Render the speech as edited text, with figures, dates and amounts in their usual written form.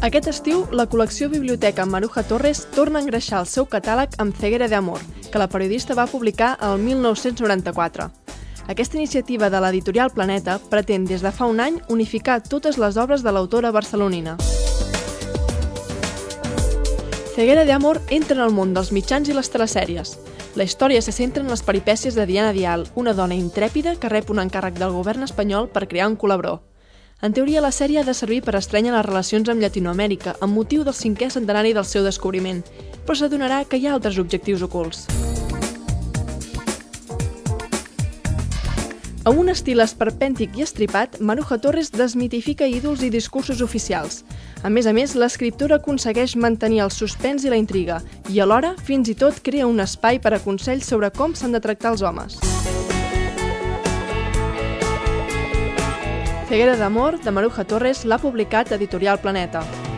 Aquest estiu, la col·lecció Biblioteca Maruja Torres torna a engreixar el seu catàleg amb Ceguera de Amor, que la periodista va publicar el 1994. Aquesta iniciativa de l'editorial Planeta pretén des de fa un any unificar totes les obres de l'autora barcelonina. Ceguera de Amor entra en el món dels mitjans i les telesèries. La història se centra en les peripècies de Diana Dial, una dona intrèpida que rep un encàrrec del govern espanyol per crear un col·labró. En teoria, la sèrie ha de servir per estrènyer les relacions amb Llatinoamèrica amb motiu del 5è centenari del seu descobriment, però s'adonarà que hi ha altres objectius ocults. Amb un estil esperpèntic i estripat, Maruja Torres desmitifica ídols i discursos oficials. A més, l'escriptora aconsegueix mantenir el suspens i la intriga i, alhora, fins i tot crea un espai per a consells sobre com s'han de tractar els homes. Ceguera d'Amor, de Maruja Torres, l'ha publicat Editorial Planeta.